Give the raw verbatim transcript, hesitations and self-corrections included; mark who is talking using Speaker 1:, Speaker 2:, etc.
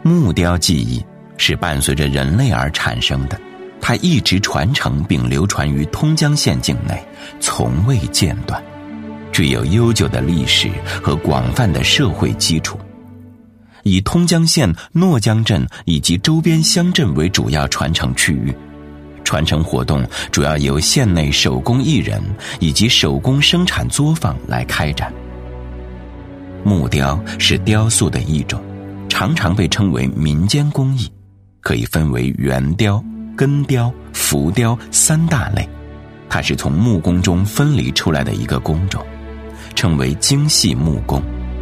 Speaker 1: 木雕技艺是伴随着人类而产生的，它一直传承并流传于通江县境内，从未间断，具有悠久的历史和广泛的社会基础。以通江县诺江镇以及周边乡镇为主要传承区域，传承活动主要由县内手工艺人以及手工生产作坊来开展。木雕是雕塑的一种，常常被称为民间工艺，可以分为圆雕、根雕、浮雕三大类。它是从木工中分离出来的一个工种，称为精细木工。